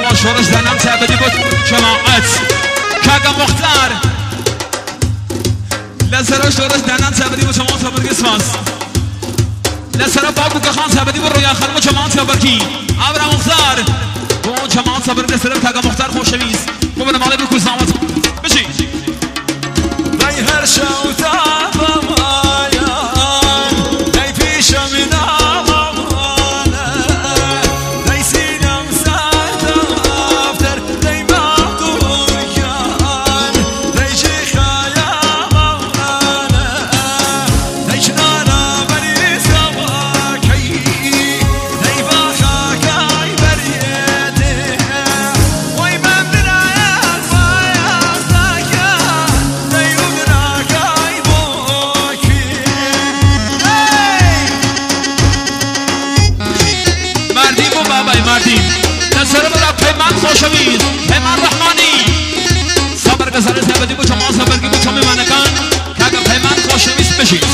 زوا شورش زنم سبدی بود جماعت کاغا مختار لسرا شورش زنم سبدی بود جماعت سبدی اسماس لسرا بابو کخان سبدی بود رویا خانم جماعت سبدی ابرا مختار و جماعت سبدی لسرا کاغا مختار خوشویز خوب مالی بکو زامت بشی دای هر شوتا خوشویز پیمان رحمانی صبر گذاره سبدی بو شما صبر کی بو شما منکان کاغا پیمان خوشویز بشید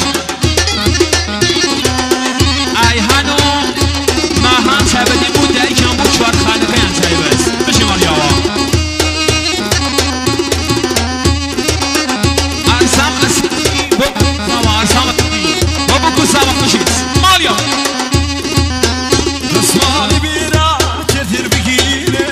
ای هانو ماهان سبدی بو دای کم بو چوار خالقیان سایبس بشی ماریاوا ارسام اسی بو ماما ارسام اسی بو کسا وقت بشید ماریا رسمالی بیرا کتر بگیره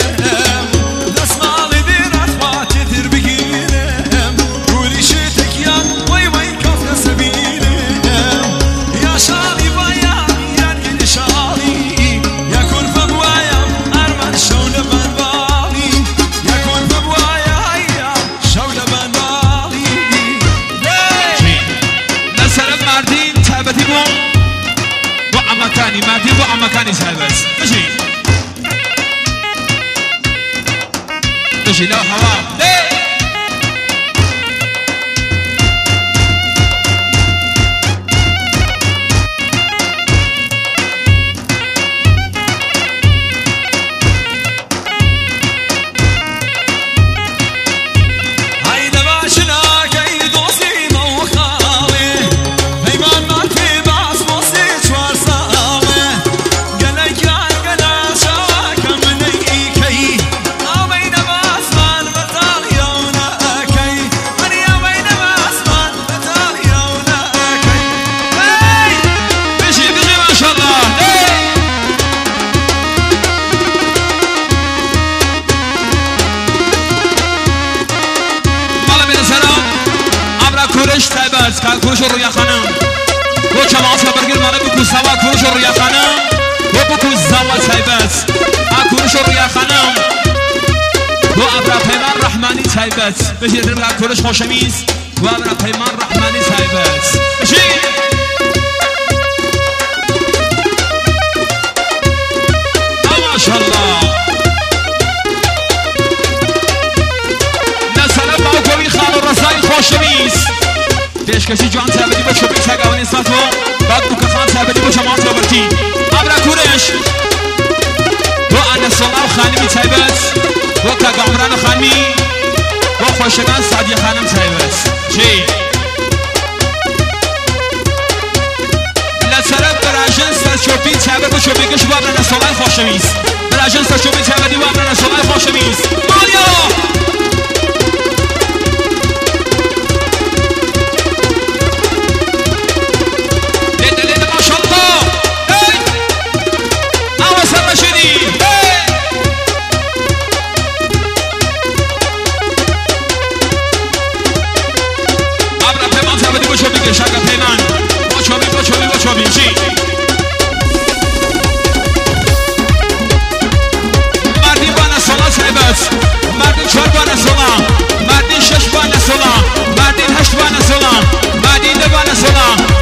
مردی با عمکانی سایبس بشی لا هوا کار کوروش رویا خانم و جماعت برگر مالا بکو سوا کوروش رویا خانم و بکو زوا سایبس کوروش رویا خانم و ابرا پیمان رحمانی سایبس بشید در کوروش خوشمیز و ابرا پیمان رحمانی سایبس بشید ماشاءالله نسل باوکوی خال و رضای خوشمیز پیشکشی جان سبدی با شبی سگوانی ساتو بعد بکخان سبدی با جماعت رابطی ابرا کورش و انسولا و خانمی سایبس و کگامران و خانمی و خوشگان سادی خانم سایبس چی؟ لسرم براجن سرچوبی سبد با شبی کش و ابرا نسولا خوشمیز براجن سرچوبی سبدی و ابرا نسولا خوشمیز مالیا شاگا پیمان با چوبی